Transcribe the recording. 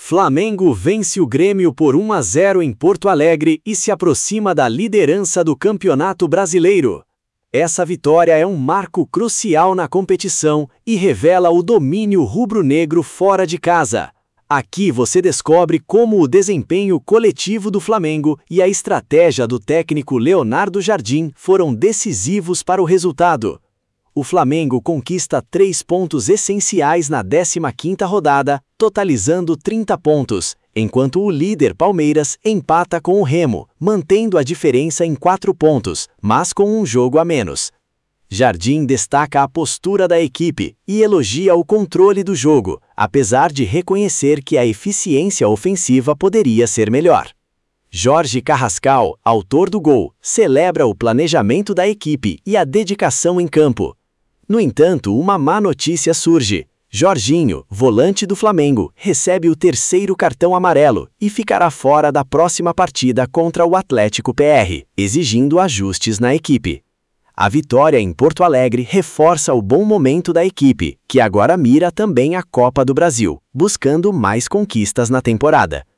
Flamengo vence o Grêmio por 1-0 em Porto Alegre e se aproxima da liderança do Campeonato Brasileiro. Essa vitória é um marco crucial na competição e revela o domínio rubro-negro fora de casa. Aqui você descobre como o desempenho coletivo do Flamengo e a estratégia do técnico Leonardo Jardim foram decisivos para o resultado. O Flamengo conquista 3 pontos essenciais na 15ª rodada, totalizando 30 pontos, enquanto o líder Palmeiras empata com o Remo, mantendo a diferença em 4 pontos, mas com um jogo a menos. Jardim destaca a postura da equipe e elogia o controle do jogo, apesar de reconhecer que a eficiência ofensiva poderia ser melhor. Jorge Carrascal, autor do gol, celebra o planejamento da equipe e a dedicação em campo. No entanto, uma má notícia surge. Jorginho, volante do Flamengo, recebe o 3º cartão amarelo e ficará fora da próxima partida contra o Atlético PR, exigindo ajustes na equipe. A vitória em Porto Alegre reforça o bom momento da equipe, que agora mira também a Copa do Brasil, buscando mais conquistas na temporada.